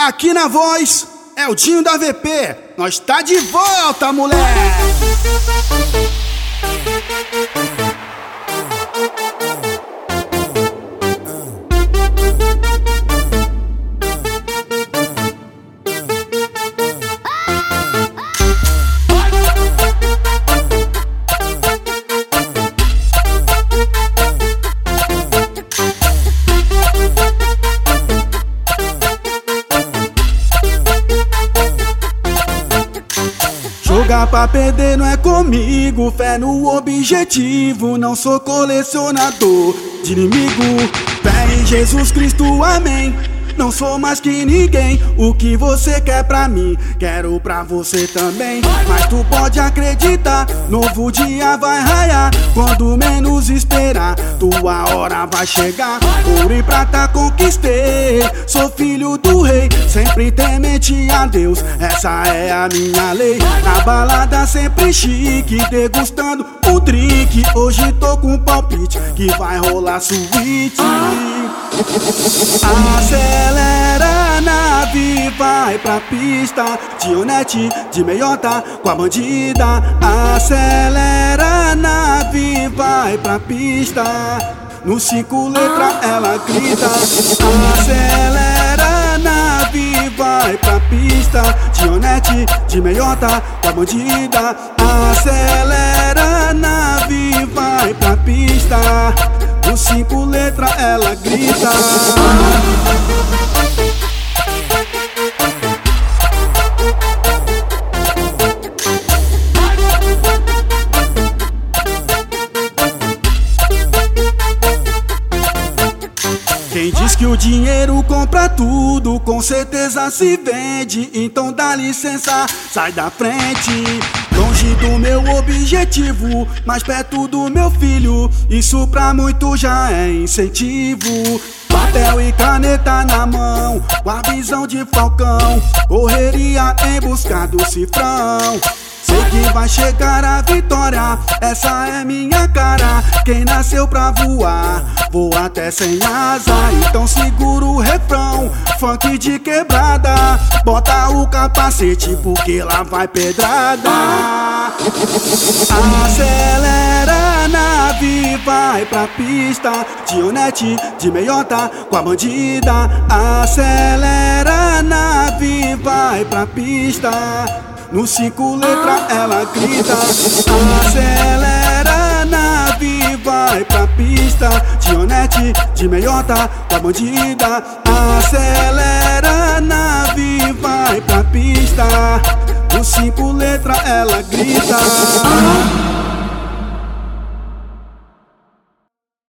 Aqui na voz é o Dinho da VP. Nós tá de volta, moleque! Jogar pra perder não é comigo, fé no objetivo, não sou colecionador de inimigo. Fé em Jesus Cristo, amém. Não sou mais que ninguém, o que você quer pra mim, quero pra você também. Mas tu pode acreditar, novo dia vai raiar, quando menos esperar, tua hora vai chegar. Ouro e prata conquistei, sou filho do rei, sempre temente a Deus, essa é a minha lei. Na balada sempre chique, degustando um drink, hoje tô com um palpite, que vai rolar suíte. Acelera a nave, vai pra pista, Dionete de meiota com a bandida. Acelera a nave, vai pra pista, no 5 letras ela grita. Acelera a nave, vai pra pista, Dionete de meiota com a bandida. Acelera a nave, vai pra pista, no 5 letras ela grita. Quem diz que o dinheiro compra tudo, com certeza se vende, então dá licença, sai da frente. Longe do meu objetivo, mais perto do meu filho, isso pra muito já é incentivo. Papel e caneta na mão, com a visão de falcão, correria em busca do cifrão. Sei que vai chegar a vitória, essa é minha cara. Quem nasceu pra voar, voa até sem asa. Então segura o refrão, funk de quebrada, bota o capacete porque lá vai pedrada. Acelera a nave, vai pra pista, Dionete de meiota com a bandida. Acelera a nave, vai pra pista, no 5 letras ela grita. Acelera a nave, vai pra pista, Dionete de meiota com a bandida. Acelera a nave, vai pra pista, no 5 letras ela grita.